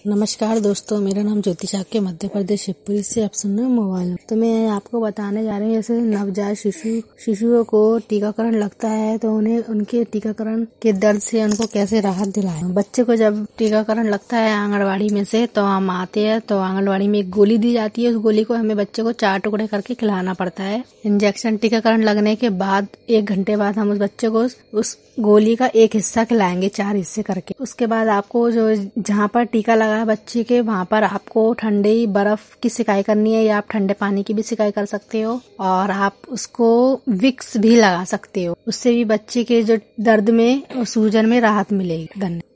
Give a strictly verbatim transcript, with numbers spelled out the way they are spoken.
नमस्कार दोस्तों, मेरा नाम ज्योति शाक्य मध्य प्रदेश शिवपुरी से आप सुन रहे हो मोबाइल। तो मैं आपको बताने जा रही हूँ, जैसे नवजात शिशु शिशुओं को टीकाकरण लगता है तो उन्हें उनके टीकाकरण के दर्द से उनको कैसे राहत दिलाएं। बच्चे को जब टीकाकरण लगता है आंगनबाड़ी में से तो हम आते हैं तो आंगनबाड़ी में एक गोली दी जाती है। उस गोली को हमें बच्चे को चार टुकड़े करके खिलाना पड़ता है। इंजेक्शन टीकाकरण लगने के बाद एक घंटे बाद हम उस बच्चे को उस गोली का एक हिस्सा खिलाएंगे, चार हिस्से करके। उसके बाद आपको जो जहाँ पर टीका लगा है बच्चे के, वहाँ पर आपको ठंडी बर्फ की सिकाई करनी है या आप ठंडे पानी की भी सिकाई कर सकते हो, और आप उसको विक्स भी लगा सकते हो। उससे भी बच्चे के जो दर्द में और सूजन में राहत मिलेगी। धन्यवाद।